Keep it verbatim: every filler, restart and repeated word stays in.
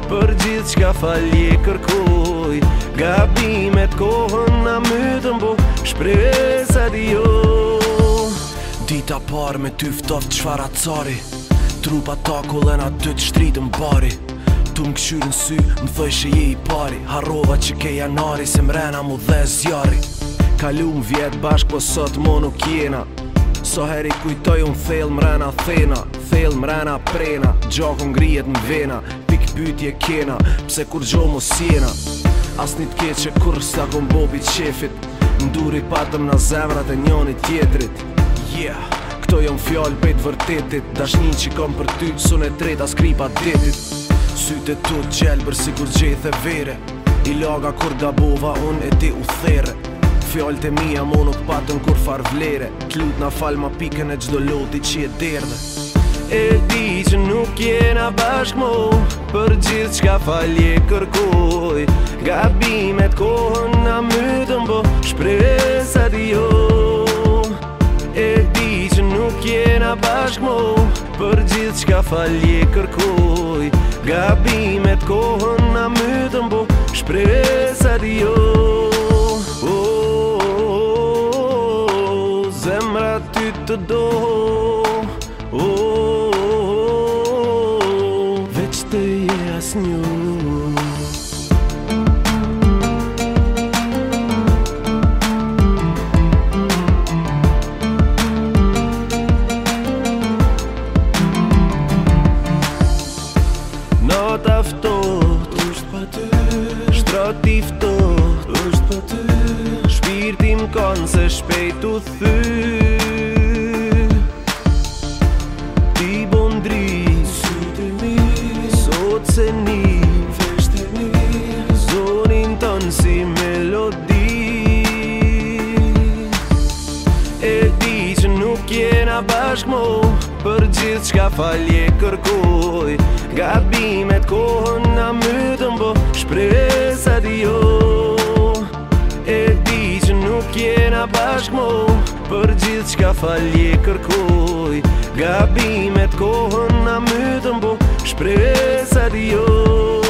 për gjithë qka falje kërkoj. Gabimet kohën na mytën bo, shpresat jo. Dita parë me ty ftoft qfar acari, trupa takullën aty të shtritën bari. Tu më këshyrën sy, më thojshë je i pari, harrova që ke janari, se mrena mu dhe zjari. Kalum vjet bashk po sot mo nuk jena, so heri kujtoj unë thell mrena thena, thell mrena prena, gjakon ngrijet në vena, pik pytje kena, pse kur gjo mos jena. As një t'ke që kur s'ta kom bobi qefit, nduri patëm na zemrat e njoni tjetrit. Yeah, këto jom fjall pejt vërtetit, dashnin që kom për ty, sun e treta skripa detit. Syte tu gjelbër si kur gjethe vere, i laga kur gabova unë e ti u there. Fjallët e mija mo nuk patën kur far vlere, t'lut na fal ma pikën e gjdo loti që e derdhe. E di që nuk jena bashk mo, për gjithë qka falje kërkoj. Gabimet kohën na mytën bo, shpresat jo. E di që nuk jena bashk mo, për gjithë qka falje kërkoj. Gabimet kohën na mytën bo, shpresat jo. Zemra ty të do, oh, oh, oh, veç të je as një. Nota ftot, është pa ty, shtrati ftot, është pa ty, shpirtim kanë se shpejt u thy. Ti bondri, sytë mi, sot se ni, fesht e mi, zonin tonë si melodi. E di që nuk jena bashk mo, për gjithë qka falje kërkoj. Gabimet kohën na mytën bo, shpresat jo. E di që nuk jena bashk mo, për gjithë qka falje kërkoj. Gabimet kohën na mytën bo, shpresat jo.